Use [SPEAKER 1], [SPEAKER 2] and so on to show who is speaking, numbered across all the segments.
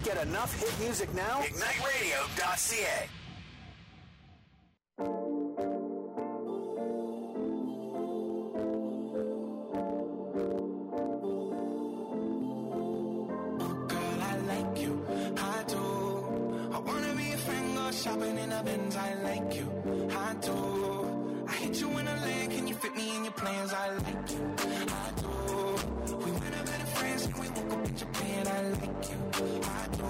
[SPEAKER 1] get enough hit music now?
[SPEAKER 2] IgniteRadio.ca.
[SPEAKER 3] Shopping in a Benz, I like you, I do. I hit you in a lane, can you fit me in your plans? I like you, I do. We went up better friends and we woke up in Japan. I like you, I do.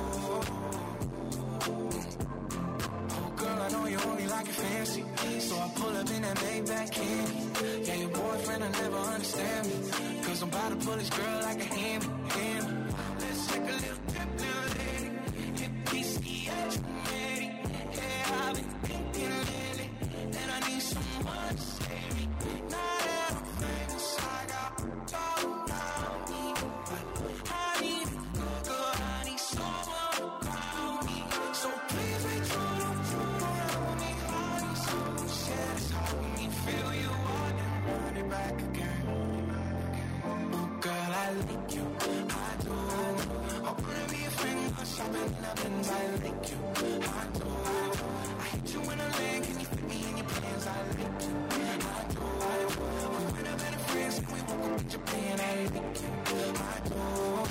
[SPEAKER 3] Oh girl, I know you only like it fancy, so I pull up in that Maybach candy. Yeah, your boyfriend will never understand me, cause I'm about to pull this girl like a hand. Let's take a little trip, little lady. Hit PCH, I've been thinking lately that I need someone to save me. Now that I'm famous, I got all around me, but I need a good, I need someone around me. So please be true, don't fool around me. I need someone to share this heart with me. Feel you on and run it back again. Oh girl, I like you, I do. I wanna be a friend, I'm shopping in a Benz. I like you, I do. You in a lane, can you fit me in your plans? I like you, I do. We went up better friends and we woke up in Japan. I like you, I do.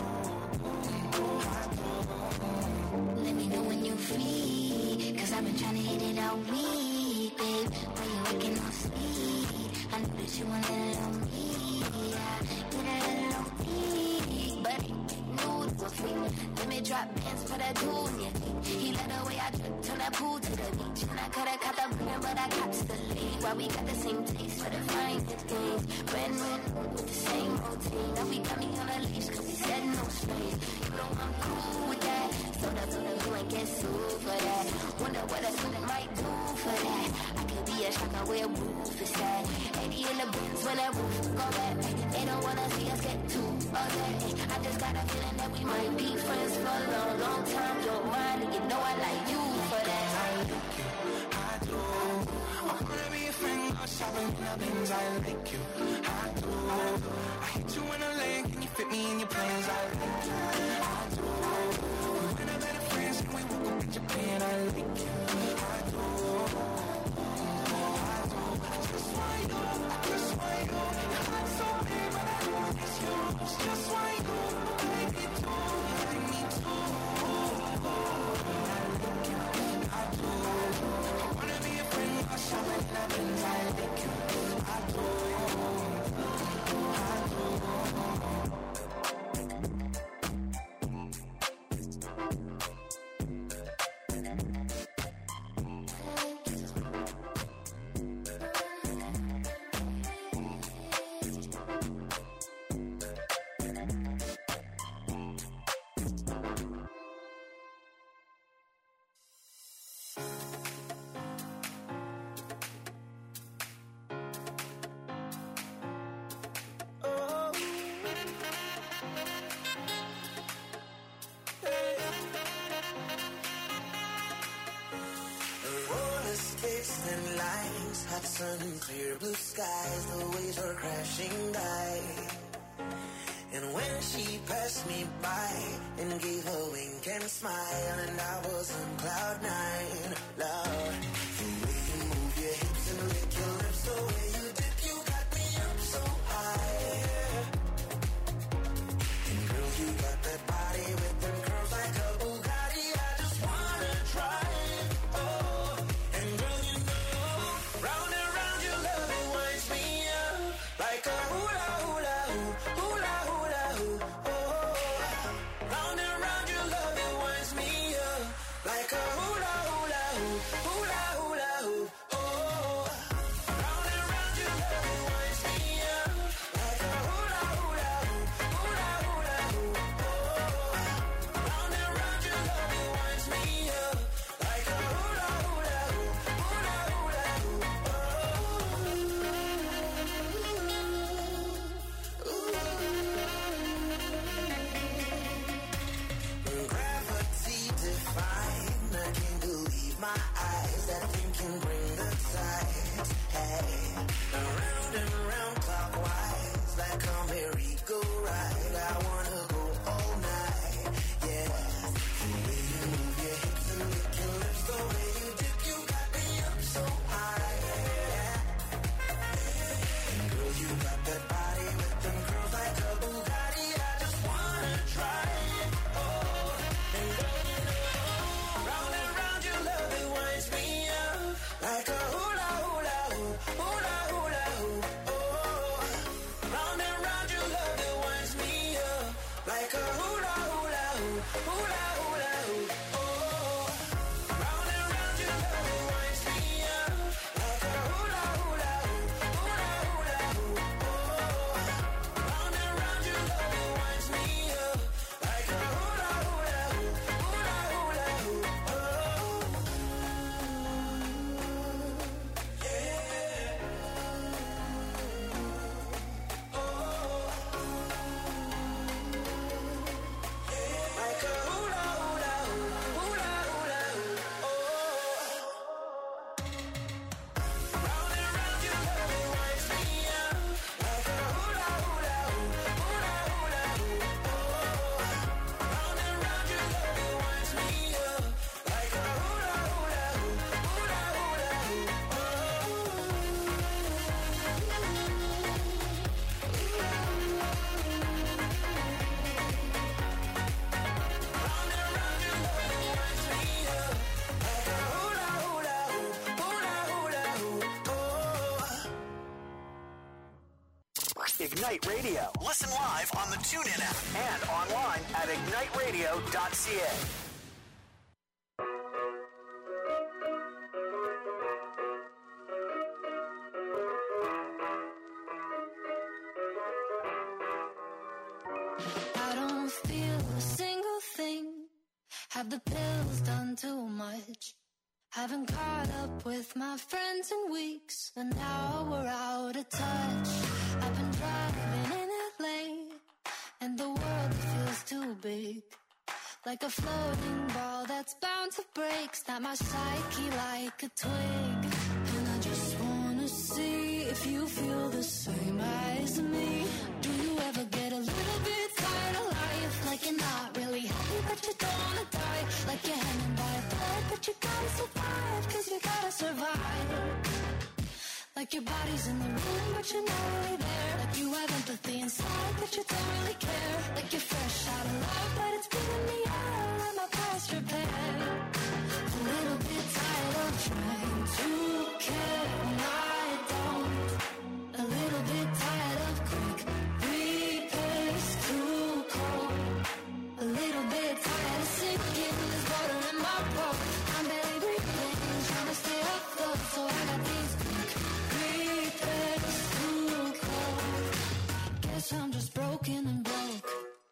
[SPEAKER 4] Let me know when you're free, cause I've been trying to hit it all week, babe. While you're working on speed, I know that you want a little me. Yeah, get a little weak, but nude for free. Let me drop pants for that dude in your feet. He let the way I drip, turn that pool to the beach. And I coulda caught the brand, but I got to the lead. Why we got the same taste for the fine things. Brand with the same routine. Now we got me on a leash, cause we said no strings. You know I'm cool with that. So you ain't get sued for that. Wonder what a student might do for that. I could be a shocker where roof is at. 80 in the bins when that roof go back. They don't wanna see us get too upset. I just got a feeling that we might be friends for a long, long time. You're mine and you know I like you for that.
[SPEAKER 3] I like you, I do. I wanna be a friend, I'm shopping in a Benz. I like you, I do. I hit you in a lane, can you fit me in your plans? I like you, I do. We went up better friends and we woke up in Japan. I like you, I do. I do. I just want you, I just want you. Your heart's so big, but I know it's yours. Just want you, baby, too. I need to. I do. I wanna be a friend, I'm shopping in a Benz. I like you, I do. I do.
[SPEAKER 5] Hot sun and clear blue skies, the waves were crashing by. And when she passed me by and gave a wink and smile, and I was on cloud nine, Lord, the way you move your hips and lick your lips, the way you dip, you got me up so high. And girl, you got that body with them curves like a Bugatti, I just wanna try it, oh. And girl, you know, round and round your love, it winds me up like a hula hula hoop, hula hula hoop, oh. Round and round your love, it winds me up like a hula hula hoop, hula hula hoop, oh. Round and round your love, it winds me up like a hula hula hoop, hula hula hoop, oh. Round and round your love, it winds me up like a hula hula hoop, hula hula hoop, oh. Gravity defying, I can't believe my eyes. That thing can bring the tides. Hey, around and around clockwise, like a merry-go-round. I wanna go all night, yeah. The
[SPEAKER 2] Ignite Radio. Listen live on the TuneIn app and online at igniteradio.ca.
[SPEAKER 1] I don't feel a single thing. Have the pills done too much? Haven't caught up with my friends in weeks, and now we're out of touch. I've been driving in LA, and the world feels too big. Like a floating ball that's bound to break. Snap my psyche like a twig. And I just wanna see if you feel the same as me. Do you ever get a little bit tired of life? Like you're not really happy but you don't wanna die. Like you're hanging by a thread but you gotta survive. Cause you gotta survive. Like your body's in the room but you're not really there. Like you have empathy inside but you don't really care. Like you're fresh out of love but it's been in the air. Let my past repair. A little bit tired of trying to care when I don't. A little bit tired of quick repairs, too cold. A little bit tired of sinking, there's water in my boat. I'm barely breathing, trying to stay afloat. So I got these quick repairs, too cold. Guess I'm just broken and broke.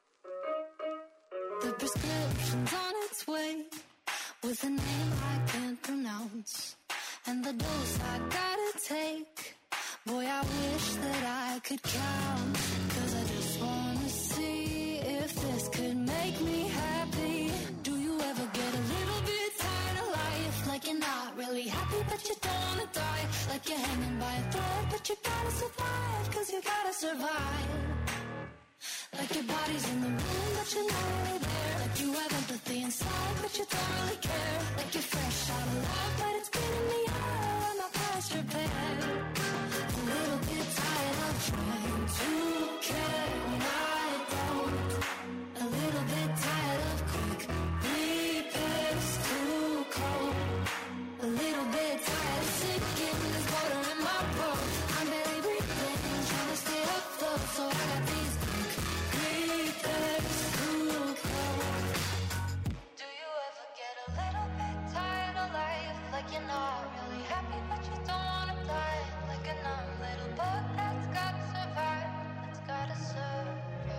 [SPEAKER 1] The prescription's on its way, with a name I can't pronounce, and the dose I gotta take. Boy, I wish that I could count. Cause I just wanna see if this could make me happy. Do you ever get a little bit tired of life? Like you're not really happy but you don't wanna die. Like you're hanging by a thread but you gotta survive. Cause you gotta survive. Like your body's in the room but you're not really there. Like you have empathy inside but you don't really care. Like you're fresh out of love but it's been in the air. And my past repair. A little bit tired of trying to care when I don't. A little bit tired of quick repairs, too cold. A little bit tired of sinking, there's water in my boat. I'm barely breathing, trying to stay afloat. So I got these quick repairs, too cold. Do you ever get a little bit tired of life? Like you're not really happy but you don't wanna die. Like a numb little bug that's gotta survive. That's gotta survive.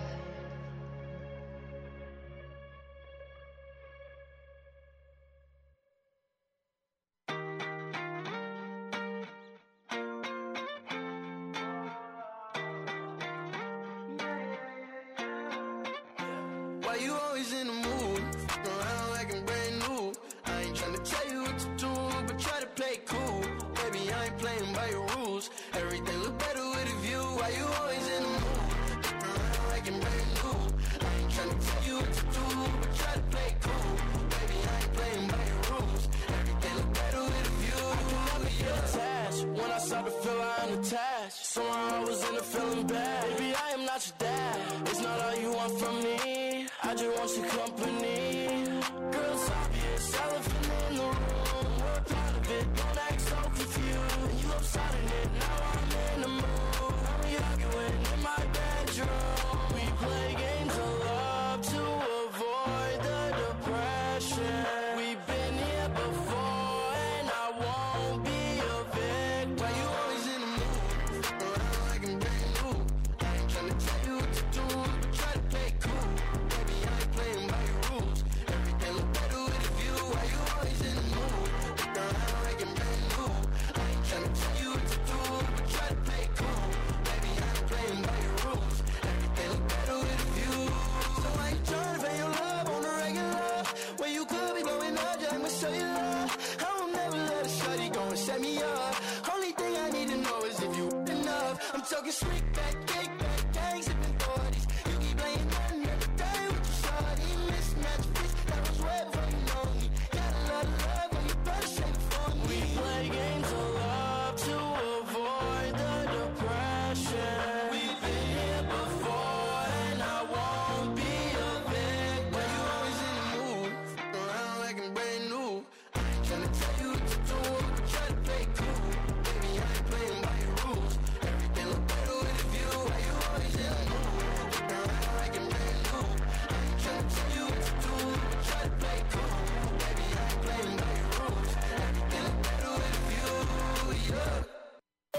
[SPEAKER 5] Why you always in the mood? Around like I'm brand new. I ain't tryna tell you what to do, but try to play cool. Baby, I ain't playing by your rules. Everything look better with a view. Why you always in the mood? Around like I'm brand new. I ain't tryna tell you what to do, but try to play cool. Baby, I ain't playing by your rules. Everything look better with a view. I can never get attached. When I start to feel I'm attached, somehow I was in a feeling bad. Baby, I am not your dad. It's not all you want from me. I just want your company. Girl, it's obvious, elephant in the room. We're part of it, don't act so confused. You upside in it, now I'm in the mood. Now we arguing in my bedroom. We play games of love to avoid the depression. We've been here before and I won't be a victim. Why you always in the mood? Around like I'm brand new. I ain't tryna tell you what to do, but try to play cool. Baby, I ain't playing by your rules. Everything look better with a view. Why you always in the mood? Around like I'm brand new. I ain't tryna tell you what to do, but try to play cool. Baby, I ain't playing by your rules. Everything look better with a view. So why you tryna pay your love on the regular? When you could be blowing up, just I'ma show you love. I will never let a shawty go and set me up. Only thing I need to know is if you enough. I'm talking slick back, kick back, gang sipping 40s. You keep playing nothing every day with your shawty. Mismatch fish, that was wet before you know me. Got a lot of love when you better shake it for me. We play games of love to avoid the depression. We've been here before and I won't be a victim. Why you always in the mood? Around like I'm brand new. I ain't tryna tell you what to do, but try to play cool. Baby, I ain't playing by your rules. Everything look better with a view.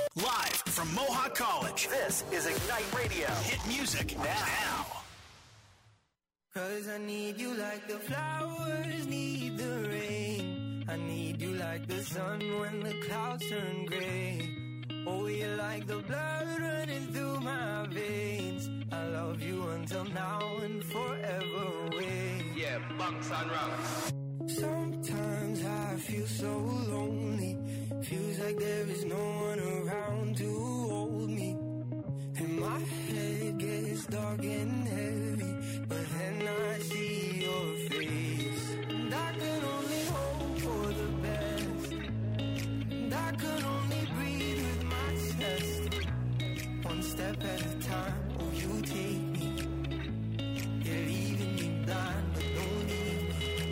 [SPEAKER 2] Live from Mohawk College, this is Ignite Radio. Hit music now.
[SPEAKER 3] Cause I need you like the flowers need the rain. I need you like the sun when the clouds turn gray. Oh, you're like the blood running through my veins. I love you until now and forever away.
[SPEAKER 6] Yeah, bunks and rocks.
[SPEAKER 3] Sometimes I feel so lonely. Feels like there is no one around to hold me. And my head gets dark and heavy, but then I see your face. And I can only hope for the best. And I can only breathe with my chest. One step at a time, oh you take me. You're leaving me blind, but don't leave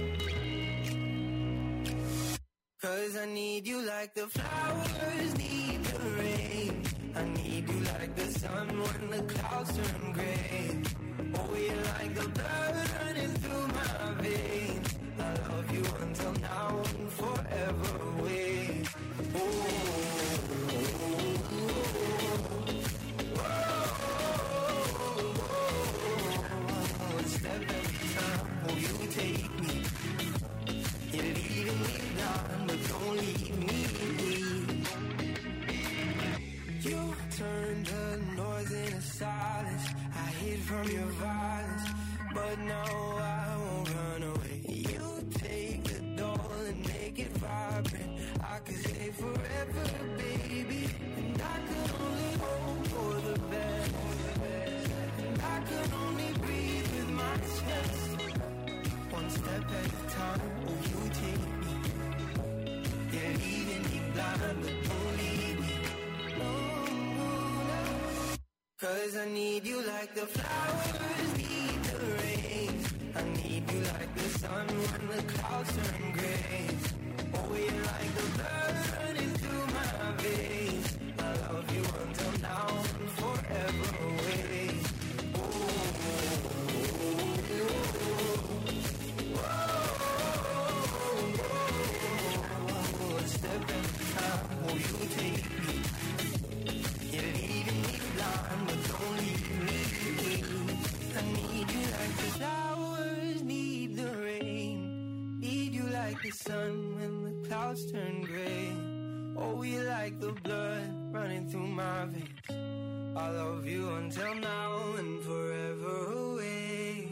[SPEAKER 3] me. Cause I need you like the flowers need the rain. I need you like the sun when the clouds turn gray. Oh, you're like the blood running through my veins. I love you until now and forever away. Oh, one step at a time, oh, you take me. You're leaving me blind, but don't leave me. You turned the noise into silence. I hid from your violence, but now I won't run away. You take the doll and make it vibrant. I could stay forever, baby. And I could only hope for the best. And I could only breathe with my chest. One step at a time, oh you take me. You're leaving me blind, but don't leave me. Cause I need you like the flowers need the rain. I need you like the sun when the clouds turn gray. Oh, you're like the blood running through my veins. I love you until now and forever away. Oh, a step at a time, oh, you take me. You're leaving me blind, but don't leave me. I need you like the flowers need the rain. Need you like the sun when the clouds turn gray. Oh, you like the blood running through my veins. I love you until now and forever away.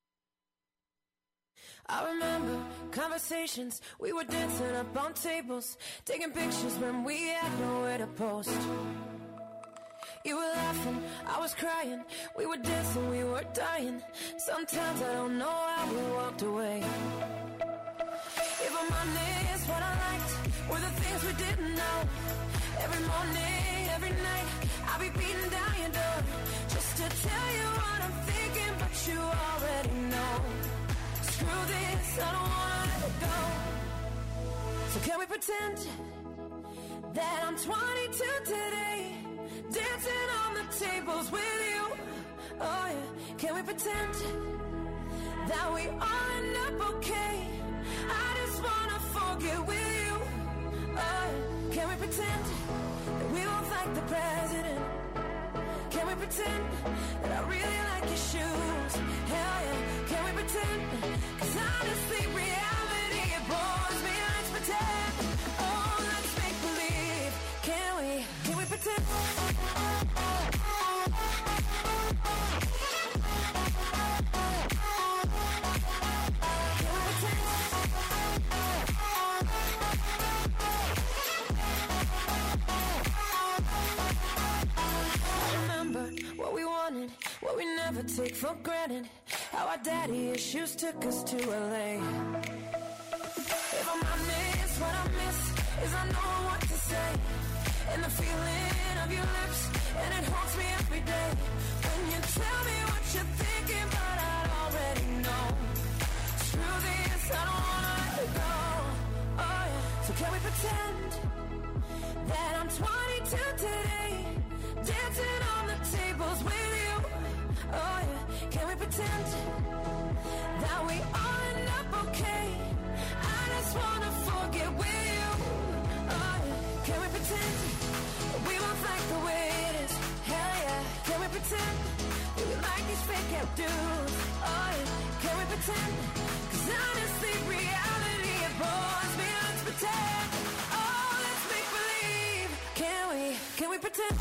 [SPEAKER 7] I remember conversations, we were dancing up on tables, taking pictures when we had nowhere to post. You were laughing, I was crying, we were dancing, we were dying. Sometimes I don't know how we walked away. If I'm honest, what I liked were the things we didn't know. Every morning, every night, I'll be beating down your door just to tell you what I'm thinking, but you already know. Screw this, I don't wanna let it go. So can we pretend that I'm 22 today, dancing on the tables with you? Oh yeah, can we pretend that we all end up okay? I just wanna forget with you. Oh yeah, can we pretend that we both like the president? Can we pretend that I really like your shoes? Hell yeah, can we pretend? Cause honestly, reality, it bores me. Let's pretend. Oh, let's make believe. Can we pretend? What we never take for granted. How our daddy issues took us to LA. If I'm honest, what I miss is I know what to say. And the feeling of your lips, and it haunts me every day. When you tell me what you're thinking, but I already know. Screw this, I don't wanna let it go. Oh yeah, so can we pretend that I'm 22 today, dancing on the tables with you? Oh yeah, can we pretend that we all end up okay? I just wanna forget with you. Oh yeah, can we pretend we won't pretend that we like these fake out dudes? Oh yeah, can we pretend? 'Cause honestly, reality it bores me. Let's pretend. Oh, let's make believe. Can we pretend?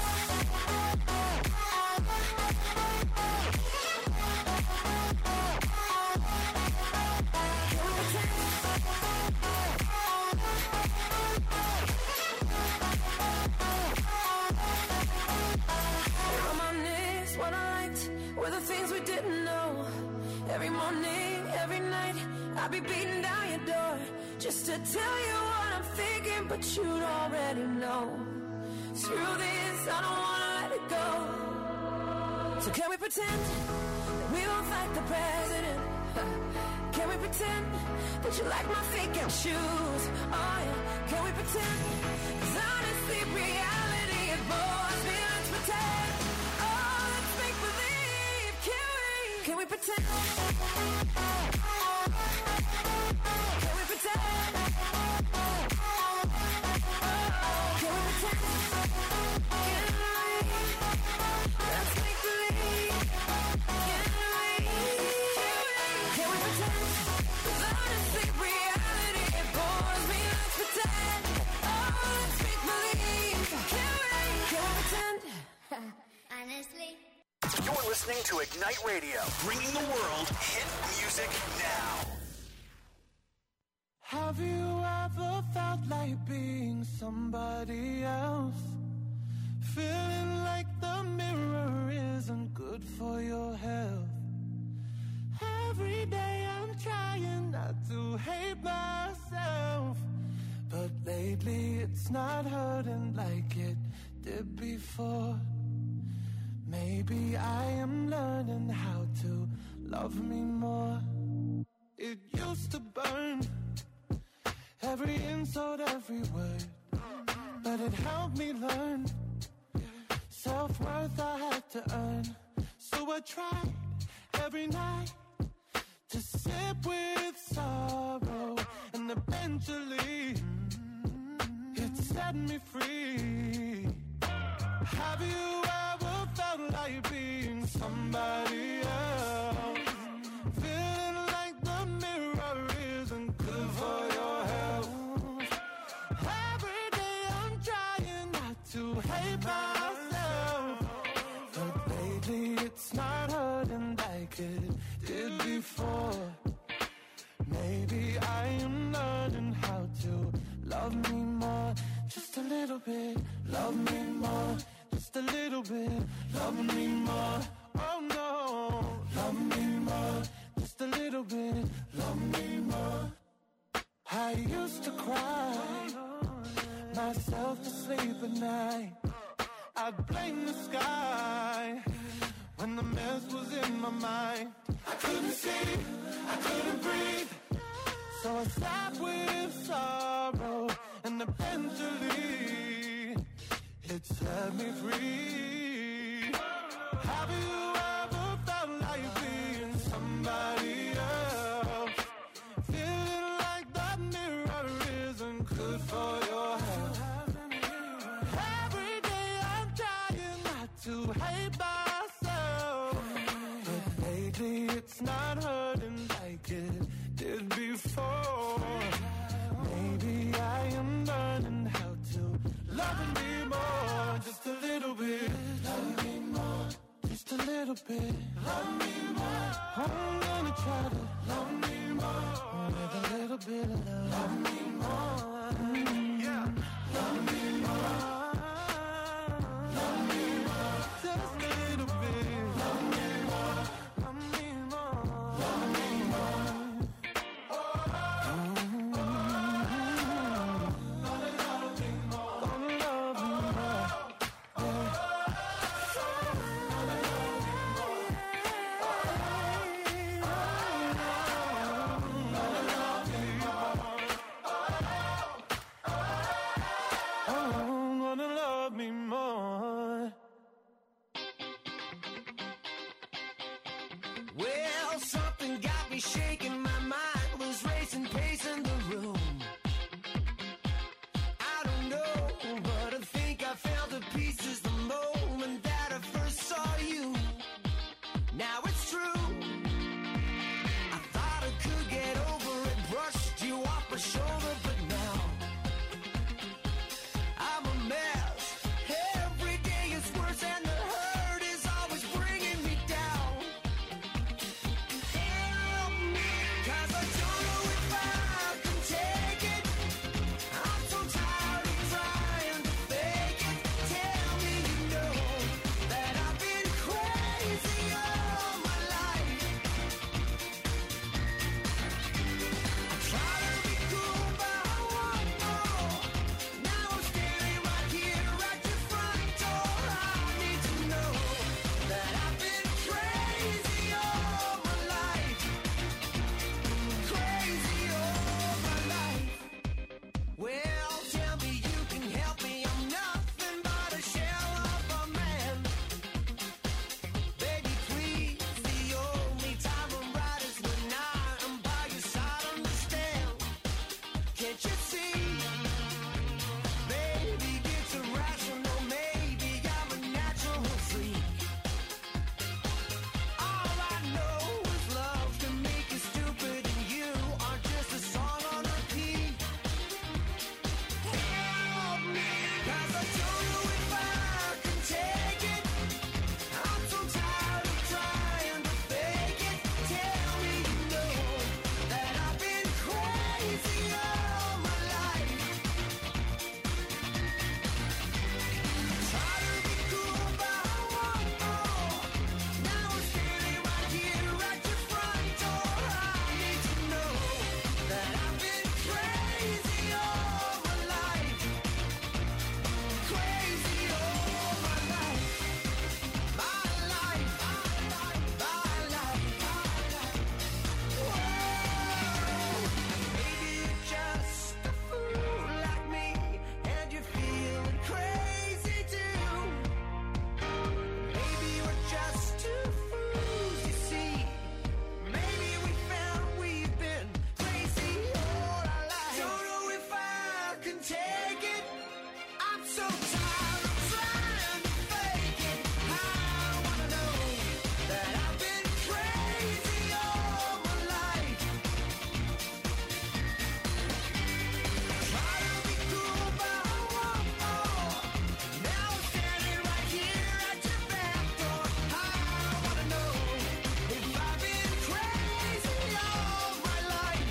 [SPEAKER 7] What I liked were the things we didn't know. Every morning, every night, I'd be beating down your door just to tell you what I'm thinking, but you'd already know. Screw this, I don't wanna let it go. So can we pretend that we both like the president? Can we pretend that you like my fake out shoes? Oh yeah, can we pretend? 'Cause honestly, reality it bores me. Let's pretend. Can we pretend? Can we pretend? Can we pretend? Let's make believe. Can we pretend? 'Cause honestly, reality it bores me. Let's pretend. Oh, let's make believe. Can we pretend?
[SPEAKER 4] Honestly.
[SPEAKER 2] You're listening to Ignite Radio, bringing the world hit music now.
[SPEAKER 3] Have you ever felt like being somebody else? Feeling like the mirror isn't good for your health. Every day I'm trying not to hate myself, but lately it's not hurting like it did before. Maybe I am learning how to love me more. It used to burn, every insult, every word, but it helped me learn. Self-worth I had to earn, so I tried every night to sit with sorrow, and eventually it set me free. Have you ever felt like being somebody else? Feeling like the mirror isn't good for your health. Every day I'm trying not to hate myself, but lately it's not hurting like it did before. Maybe I am learning how to love me more. Just a little bit, love me more. Just a little bit, love me more. Oh no, love me more. Just a little bit, love me more. I used to cry myself to sleep at night. I'd blame the sky when the mess was in my mind. I couldn't see, I couldn't breathe, so I sat with sorrow, and eventually it set me free. Have you ever felt like being somebody else? Feeling like that mirror isn't good for your health. Every day I'm trying not to hate myself, but lately it's not hurting like it did before. Maybe I am learning how to love me more. Just a little bit, love me more. Just a little bit, love me more. I'm gonna try to love me more. With a little bit of love, love me more. Yeah, love me more. Love me more. Just a little bit, love me more. Love me more. Love me more.
[SPEAKER 5] Well, something got me shaking, my mind was racing, pacing the room. I don't know, but I think I fell to pieces the moment that I first saw you.
[SPEAKER 3] so tired of trying to fake it. I wanna know that I've been crazy all my life. Try to be cool, but I want more. Now I'm standing right here at your back door. I wanna know if I've been crazy all my life.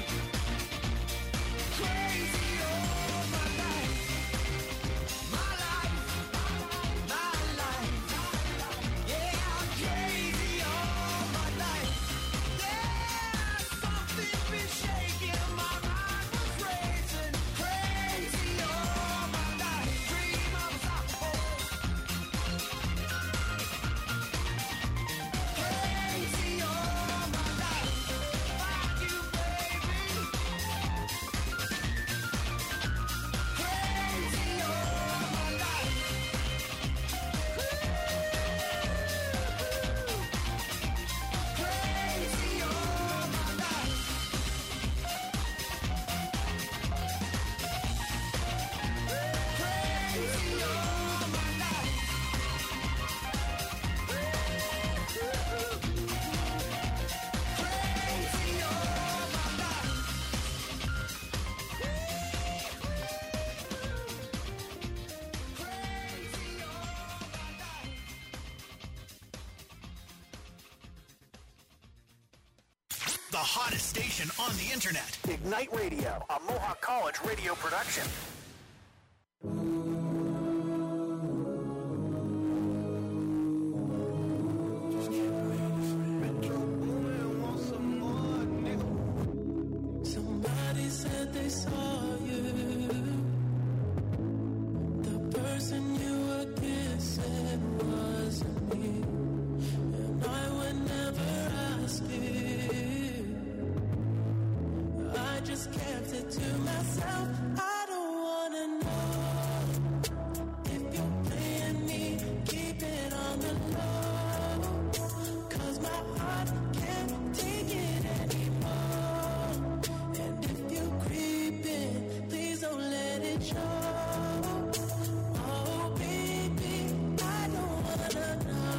[SPEAKER 3] Crazy all my life. My life. My life. Yeah, I'm crazy all my life. Yeah, something been shaking. My mind was racing. Crazy all my life. Dream unstoppable. Crazy all my life. Find you, baby. Crazy all my life. Crazy all my life. Crazy all my life. Crazy all my life. Crazy all my life.
[SPEAKER 2] The hottest station on the internet. Ignite Radio, a Mohawk College radio production.
[SPEAKER 3] Somebody said they saw you. The person you were kissing wasn't me. And I would never ask you. I just kept it to myself. I don't wanna know if you're playing me. Keep it on the low. 'Cause my heart can't take it anymore. And if you're creeping, please don't let it show. Oh, baby, I don't wanna know.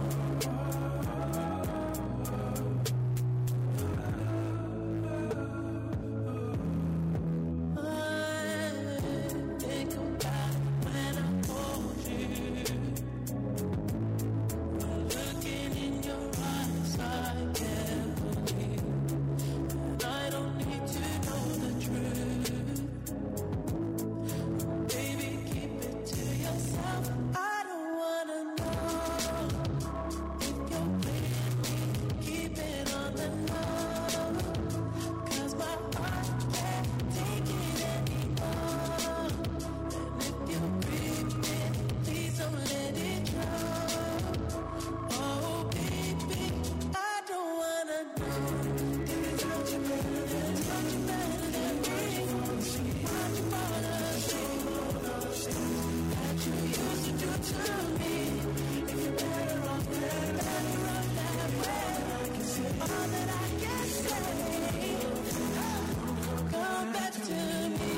[SPEAKER 3] I think about when I hold you. Looking in your eyes, I can't believe. And I don't need to know the truth. Baby, keep it to yourself. I don't wanna know if you're playing me. Keep it on the low. 'Cause my heart can't take it anymore. And if you're creeping, please don't let it show. Oh, baby, I don't wanna know. Don't you better than me? Why'd you bother saying that you used to do to me? If you're better off that way, I can say all that I can say. Come back to me.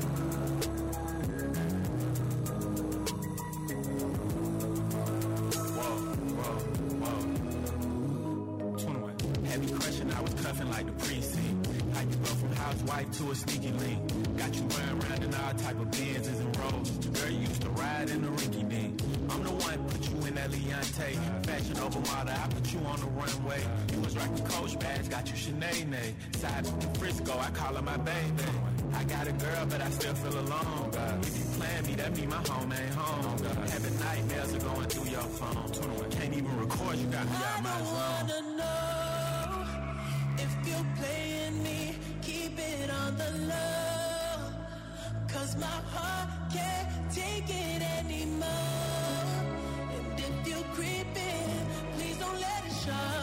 [SPEAKER 8] Had me crushing, I was cuffing like the precinct. How you go from housewife to a sneaky link? Got you running around in all type of Benzes and Rolls. Girl, you used to ride in the rinky dink. I'm the one put you in that Leontay. Fashion over model, I put you on the runway. You was rocking Coach bags, got you Sinead. Side to Frisco, I call her my baby. I got a girl, but I still feel alone. If you plan me, that mean my home ain't home. Having nightmares are going through your phone. Can't even record, you got me out my
[SPEAKER 3] I don't
[SPEAKER 8] zone.
[SPEAKER 3] wanna know if you're playing me. Keep it on the low. 'Cause my heart can't take it anymore. And if you're creeping, please don't let it show.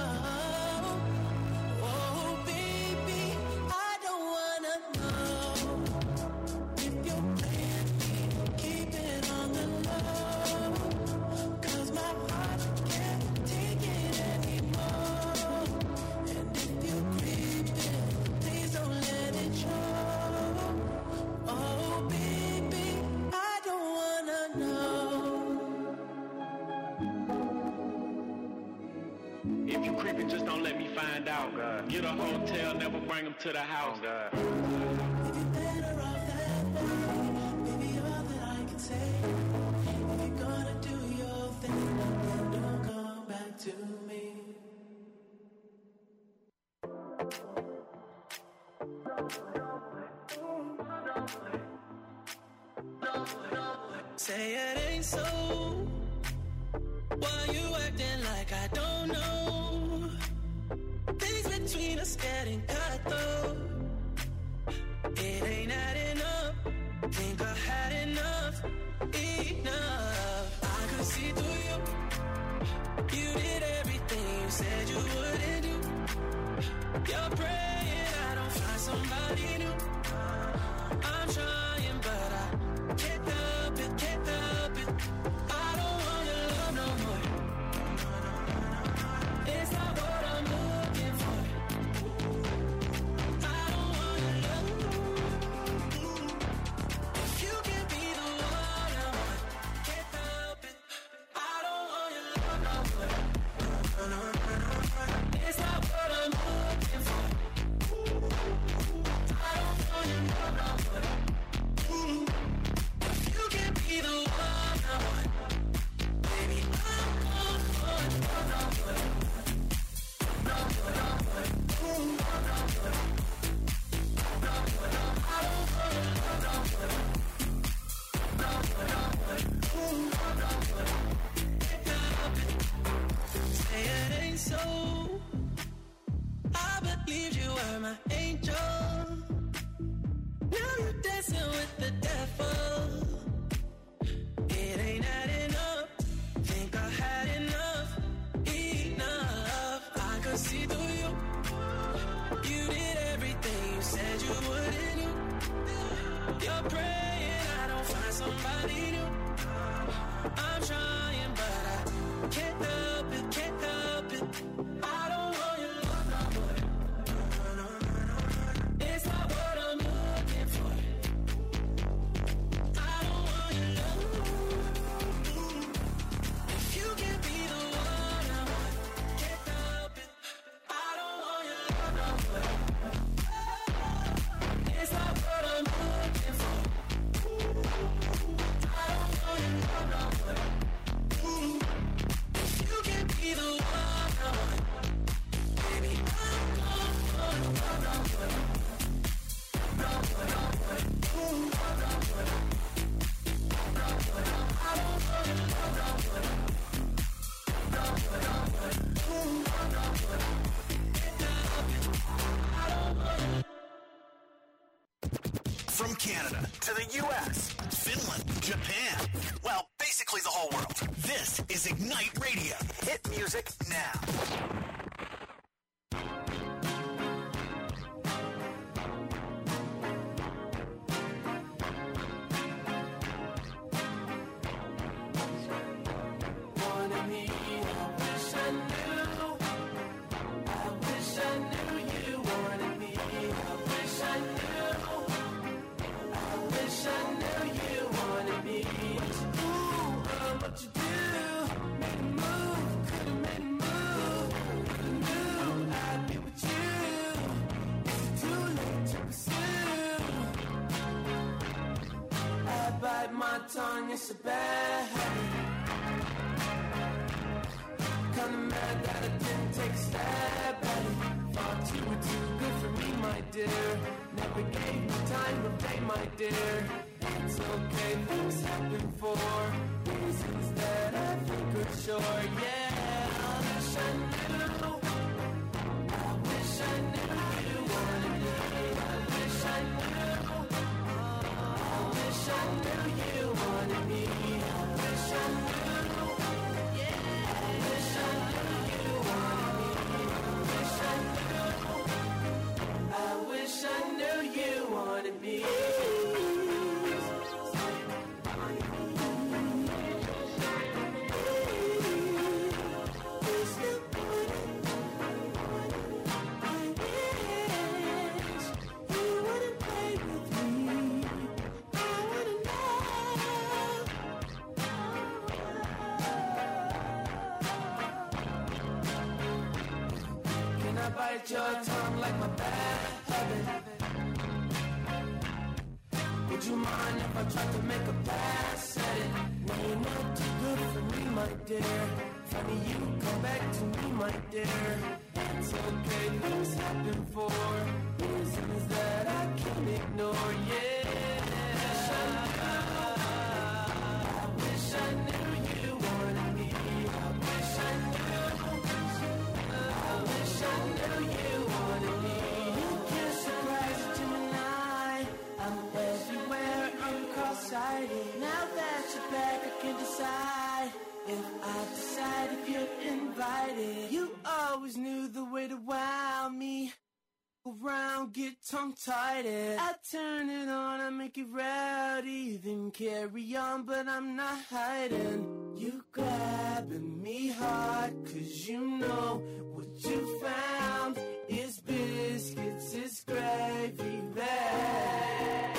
[SPEAKER 3] Oh, baby, I don't wanna know if you're playing me. Keep it on the low. 'Cause my heart can't take it anymore. And if you're creeping, please don't let it show. Oh, baby,
[SPEAKER 8] just don't let me find out. God. Get a hotel, never bring them to the house. God.
[SPEAKER 3] Maybe better off that way. Maybe all that I can say. If you're gonna do your thing, then don't come back to me. Say it ain't so. Why you acting like I don't know? Things between us getting cut though. It ain't adding up. Think I had enough. I could see through you. You did everything you said you wouldn't do. You're praying I don't find somebody new. I'm trying but I can't help it, can't help it. I don't want your love no more. It's not what I'm looking for. I don't want your love. If you can be the one I want, can't help it. I don't want your love no more. It's not what I'm looking for. I don't want your love no more. If you can be the one I want, baby, I'm going for it. No more. No more, no more. No more. No more, no more. I don't want your love no more. No more, no more. No more. Can't help it. Say it ain't so. I believed you were my angel. Now you're dancing with the devil. It ain't adding up. Think I had enough. I could see through you. You did everything you said you wouldn't do. You're praying I don't find somebody new. I'm trying but I can't help it, can't help it. I don't want your love no more. It's not what I'm looking for. I don't want your love. If you can be the one I want, can't help it. I don't want your love no more. It's not what I'm looking for. I don't want your love no more. If you can be the one I want, baby, I'm going for it. No more. No more, no more. No more. No more, no. I don't want your love no more. No more, no more. No more. Can't help it. I don't want your.
[SPEAKER 2] From Canada to the U.S., Finland, Japan, well, basically the whole world. This is Ignite Radio. Hit music now.
[SPEAKER 3] Wanted me, I wish I knew. I wish I knew you wanted me. I wish I knew. I wish I knew you wanted me. What you do? Made a move, could've made a move. Could've knew I'd be with you. Is it too late to pursue? I bite my tongue, it's a bad habit. Kinda mad that I didn't take a stab at it. Thought you were too good for me, my dear. Never gave me time of day, my dear. It's okay, things happen for reasons that I think are sure. Yeah, I wish I knew. I wish I knew you wanted me. I wish I knew. I wish I knew you wanted me. I wish I knew. Yeah, I wish I knew you wanted me. I wish I knew. I wish I knew you wanted me. bite your tongue like my bad habit? Would you mind if I tried to make a pass at it? No, you're not too good for me, my dear. Funny you come back to me, my dear. It's okay, things happen for reasons that I can't ignore, yeah. I wish I knew you wanted me. I wish I knew. I wish I knew you wanted me. You can't surprise a Gemini. I'm everywhere, I'm cross-sighted. Now that you're back, I can decide if I decide if you're invited. You always knew the way to wow me. Around, get tongue-tied. I turn it on, I make it rowdy. Then carry on, but I'm not hiding. You grabbing me hard, cause you know what you found is biscuits, is gravy bag.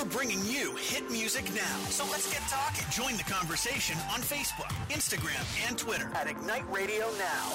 [SPEAKER 2] bringing you hit music now. So let's get talking. Join the conversation on Facebook, Instagram, and Twitter at Ignite Radio Now.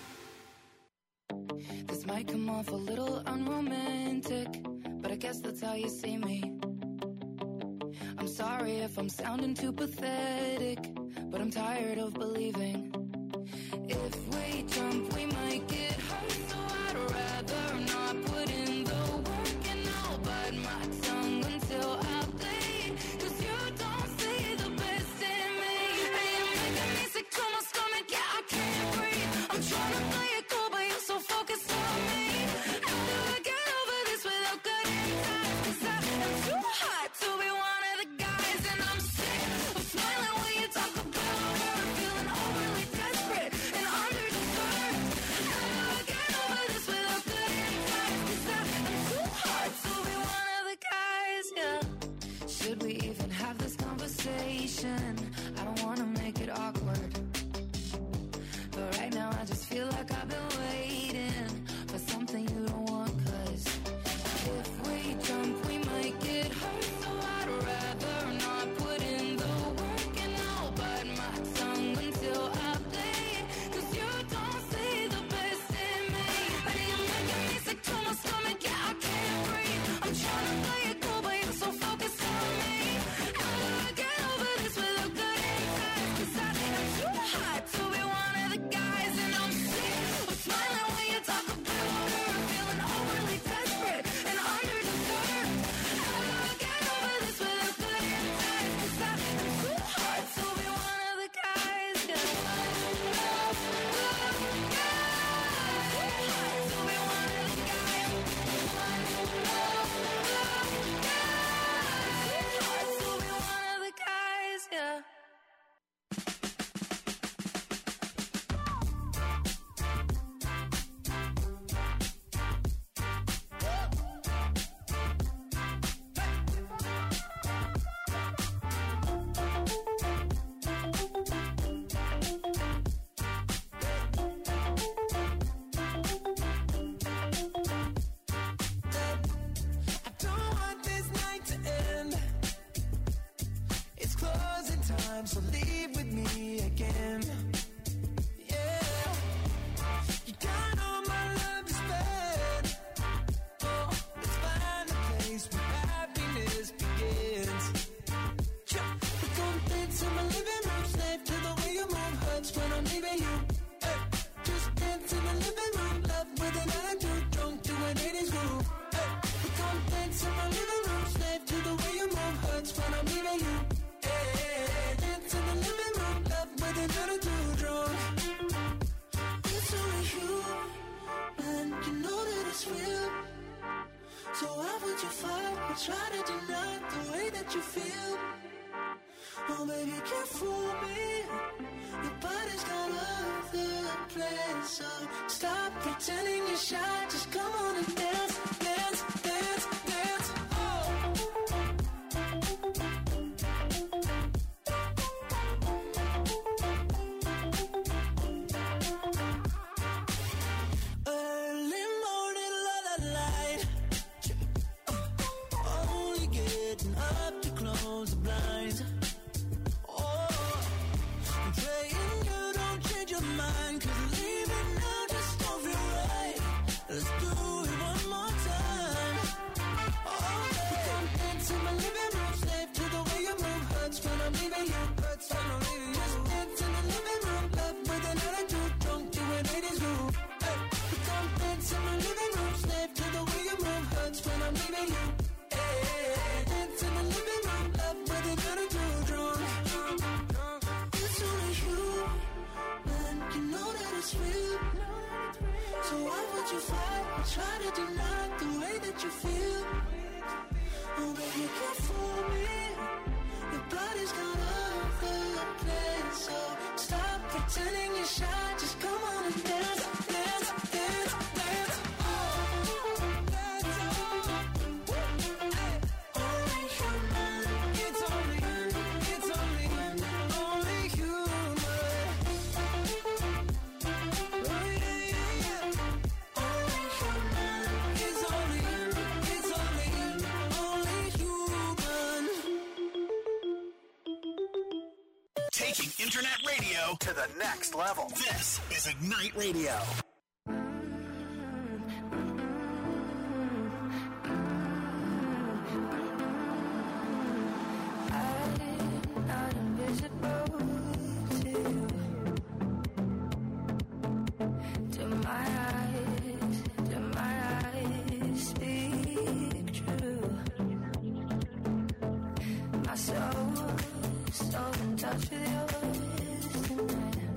[SPEAKER 9] This might come off a little unromantic, but I guess that's how you see me. I'm sorry if I'm sounding too pathetic, but I'm tired of believing. If we jump, we might get hurt, so I'd rather not put in the work, and I'll bite my tongue until I bleed, 'cause you don't see the best in me. And you're making me sick to my stomach, yeah, I can't breathe. I'm trying to play it cool, but you're so focused on me. How do I get over this without cutting ties? 'Cause I am too hot to be one of the guys, and I'm sick of smiling when you talk about her, feeling overly desperate and underdeserved. How do I get over this without cutting ties? 'Cause I am too hot to be one of the guys, yeah. Should we even have this conversation? I don't wanna make it awkward, but right now I just feel like I've been waiting for something you don't want. 'Cause if we jump, we might get hurt, so I'd rather not put in the work, and I'll bite my tongue until I bleed, 'cause you don't see the best in me. And you're making me sick to my stomach, yeah, I can't breathe. I'm trying to play it cool, but you're so focused on me. How do I get over this without cutting ties? 'Cause I am too hot to be one of the guys, and I'm sick of smiling when you talk about her, feeling overly desperate and underdeserved. How do I get over this without cutting ties? 'Cause I am too hot to be one of the guys, yeah. Too hot to be one of the guys. Too hot to be one of the guys, yeah.
[SPEAKER 3] I don't want this night to end. It's closing time, so leave with me again. Yeah, you got all my love to spend. Oh, let's find a place where happiness begins. Yeah, we're gonna dance in my living room, slave to the way you move, hurts when I'm leaving you. Hey, just dance in the living room, love with an attitude, drunk to an 80s groove. Hey, we're gonna dance in my living room, slave to the way you move, hurts when I'm leaving you. Hey, dance in the living room, love with an attitude, drunk. It's only you, and you know that it's real. So why would you fight or try to deny the way that you feel? Oh baby, can't fool me. Your body's got other plans, so stop pretending you're shy. Just come on and dance, dance, dance, dance. Oh. Early morning, la la light. Only getting up to close the blinds. Oh, I'm praying you don't change your mind, 'cause leaving now just don't feel right. Let's do it one more time. Oh, we can dance in my living room, slave to the way you move, hurts when I'm leaving you, hurts when I'm leaving you. Just dance in the living room, love with an attitude, drunk to an 80s groove. Hey, we can dance in my living room, slave to the way you move, hurts when I'm leaving you. Hey, dance in the living room, love with an attitude, drunk. It's only you, and you know that it's real. So why would you fight or try to deny the way that you feel? Oh baby, you can't fool me. Your body's got other plans, so stop pretending you're shy. Just come on and dance, dance, dance, dance. Oh, dance, hey. Only human. It's only human. Oh yeah, yeah, yeah. Only human. It's only human.
[SPEAKER 2] internet radio to the next level. This is Ignite Radio.
[SPEAKER 9] I'm not invisible to you. Do my eyes speak true? My soul's so in touch with yours tonight.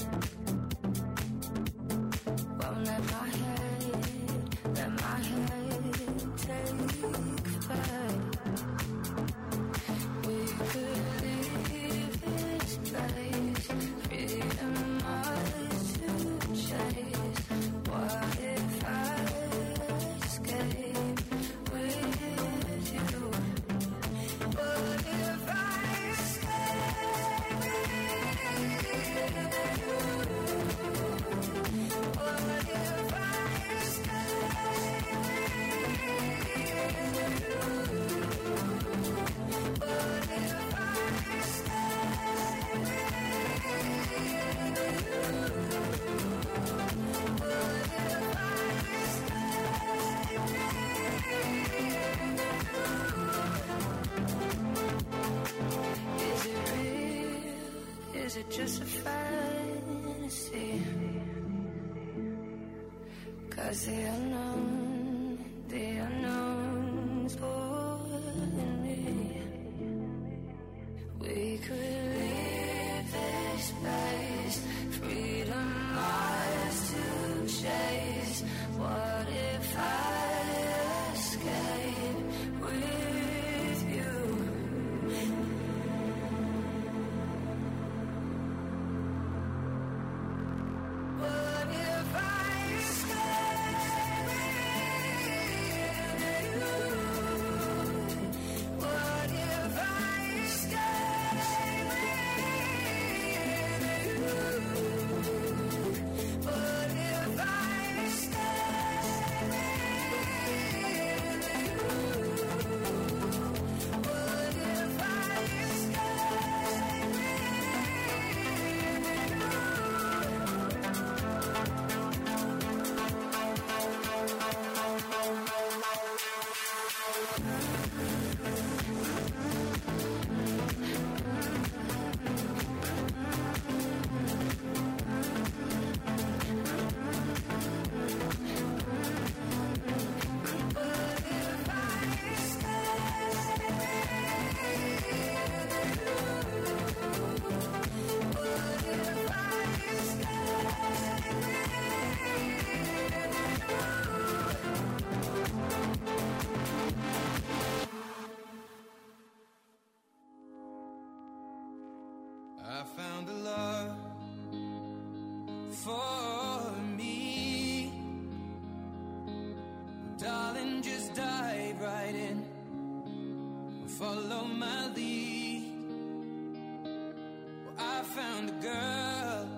[SPEAKER 9] Won't let my head take flight. We could leave this place, freedom ours to chase. What if I escape with you? What if I escape with you? What if I escape with you? What if I escape with Is it real? Is it just a fantasy? 'Cause the unknown's pulling me. We could leave this place, freedom ours to chase. What if I escape with you? What if I escape with you? What if I escape with you? What if I escape with you? What if I escape with you?
[SPEAKER 3] I found a love for me. Darling, just dive right in. Follow my lead. Well, I found a girl,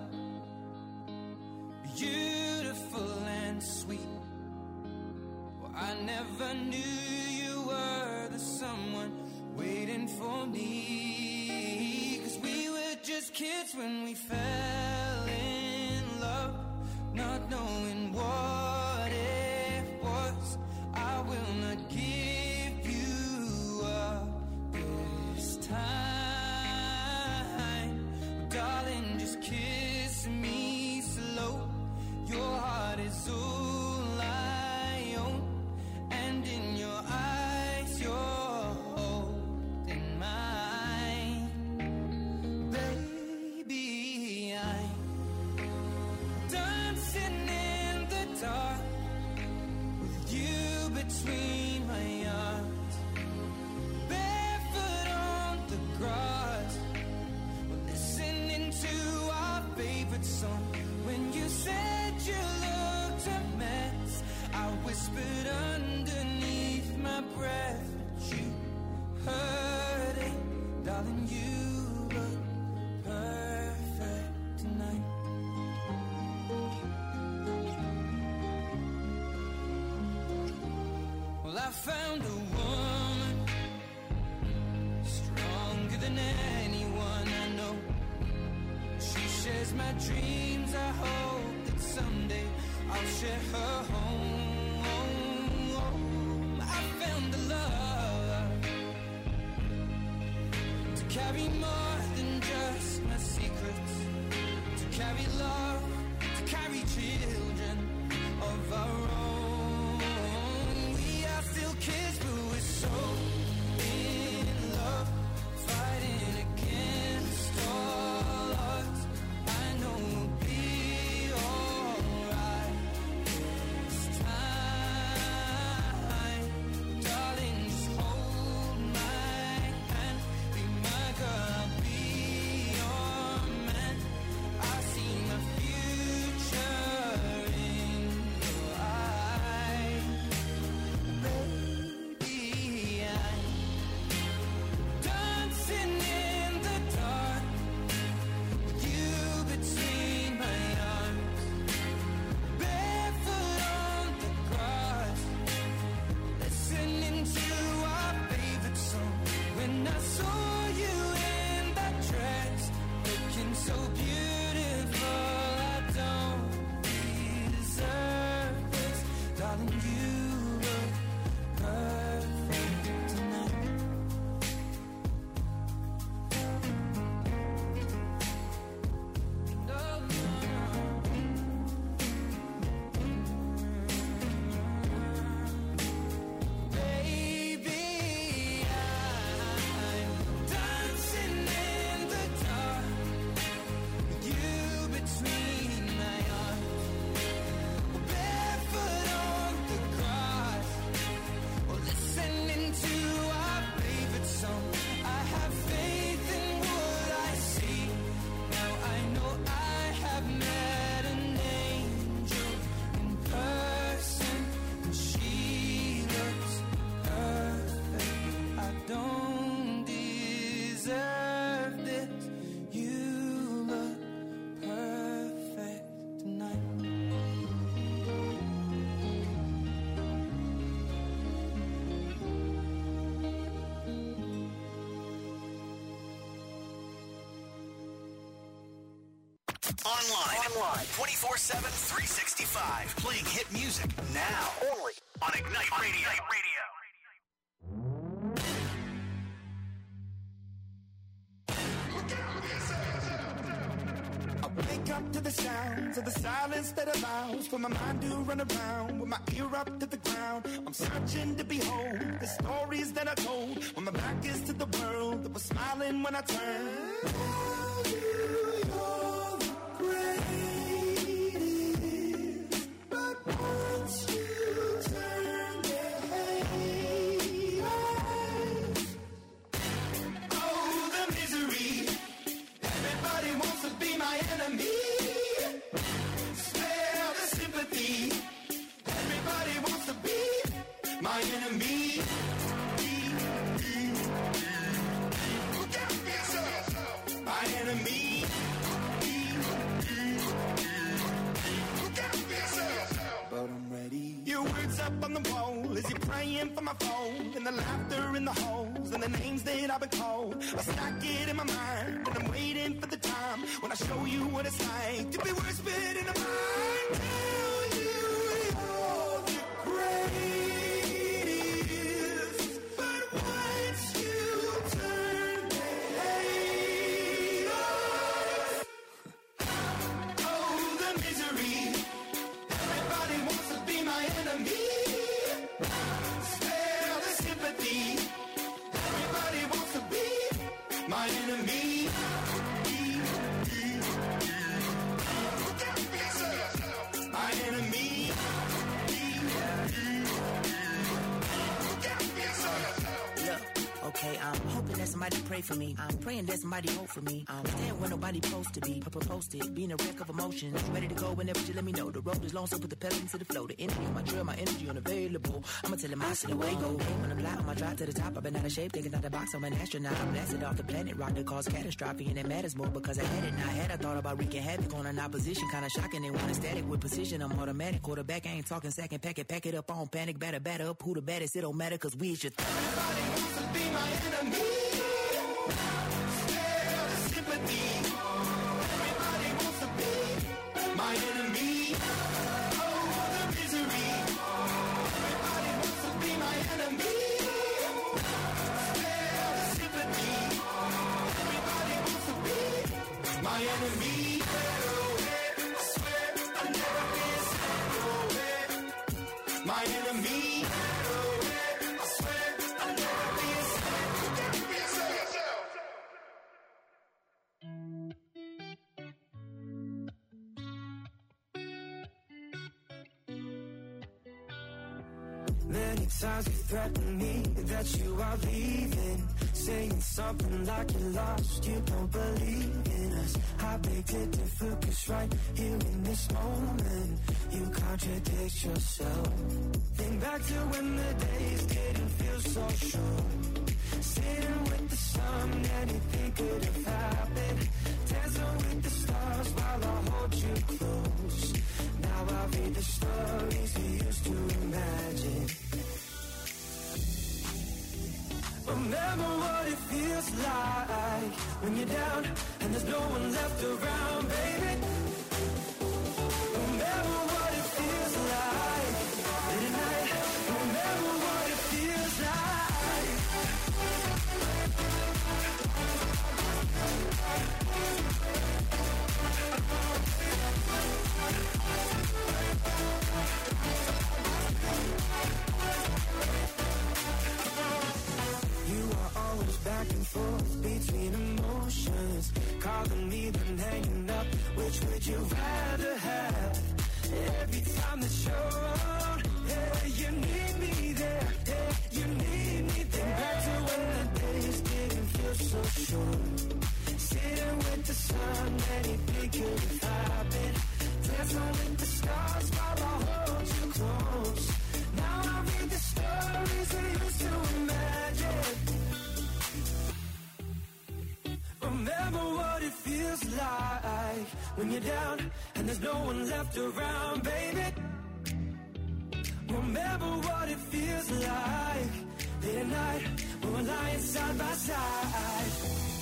[SPEAKER 3] beautiful and sweet. Well, I never knew you were the someone waiting for me. 'Cause we were just kids when we fell in love, not knowing what it was. I will not give you up this time. Darling, just kiss me slow. Your heart is all I own, and in your eyes you're holding mine. Baby, I'm dancing in the dark with you between my arms, barefoot on the grass. We're listening to our favorite song. When you said you looked a mess, I whispered underneath my breath, but you heard it. Darling, you look perfect tonight. Well, I found a woman stronger than anyone I know. She my dreams. I hope that someday I'll share her home. I found the love to carry more than just my secrets, to carry love, to carry children of our own. We are still kids, but we're so in love, fighting against all odds. I know we'll be alright this time. Darling, just hold my hand, be my girl, I'll be your man. I see my future in your eyes. Baby, I'm dancing in the dark with you between my arms, barefoot on the grass, listening to our favorite song. When I saw you in that dress, looking so beautiful, I don't deserve this. Darling, you look perfect tonight. Baby, I'm dancing in the dark with you between my arms, barefoot on the grass, or listening to our favorite song. I have faith in what I see. Now I know I have met an angel in person, and she looks perfect. I don't deserve this. You look perfect tonight.
[SPEAKER 2] Online. 24/7, 365. Playing hit music now. Only on Ignite Radio.
[SPEAKER 5] I wake up to the sounds of the silence that allows for my mind to run around with my ear up to the ground. I'm searching to behold the stories that I told when my back is to the world that was smiling when I turned. But once you turn their eyes, oh, the misery. Everybody wants to be my enemy. Spare the sympathy. Everybody wants to be my enemy. Look out for yourself. My enemy. Look out for yourself. But I'm ready. Your words up on the wall as you're praying for my phone, and the laughter in the halls and the names that I've been called. I stack it in my mind, and I'm waiting for the time when I show you what it's like to be whispered in the mind. Tell you you're the greatest, but once you turn their eyes, oh, the misery. Everybody wants to be my enemy. Spare the sympathy. Everybody wants to be my enemy. Look out for yourself. My enemy. Look out for yourself.
[SPEAKER 10] Look, okay, I'm hoping that somebody pray for me. I'm praying that somebody hope for me. I'm staying where nobody supposed to be. Posted, being a wreck of emotions. Ready to go whenever you let me know. The road is long, so put the pedal into the flow. The energy on my trail, my energy unavailable. I'ma tell him I see the way go. When I'm live on my drive to the top, I've been out of shape, taking out the box. I'm an astronaut. I'm blasted off the planet, rock that caused catastrophe, and it matters more because I had it. Now I had I thought about wreaking havoc on an opposition, kinda shocking. They want a static with precision. I'm automatic. Quarterback, I ain't talking second. Pack it up on panic. Batter up. Who the baddest? It don't matter because we is your
[SPEAKER 5] Everybody wants to be my enemy. Spare the sympathy. Everybody wants to be my enemy. Oh, the misery. Everybody wants to be my enemy. Spare the sympathy. Everybody wants to be my enemy. I swear I'll never be sad. My enemy. I swear I'll never be sad.
[SPEAKER 3] Many times you threaten me that you are leaving, saying something like you're lost, you don't believe in us. I beg to differ, 'cause right here in this moment, you contradict yourself. Think back to when the days didn't feel so sure. Sitting with the sun, anything could have happened. Dancing with the stars while I hold you close. Now I read the stories we used to imagine. Remember what it feels like when you're down and there's no one left around, baby. Remember what it feels like late at night. Remember what it feels like. You are always back and forth between emotions, calling me then hanging up. Which would you rather have? Every time that you're around, yeah, you need me there, yeah, you need me there. Back to when the days didn't feel so short. Sitting with the sun, anything could have happened. Dancing with the stars while I hold you close. Now I read the stories we used to imagine. Remember what it feels like when you're down and there's no one left around, baby. Remember what it feels like late at night when we're lying side by side.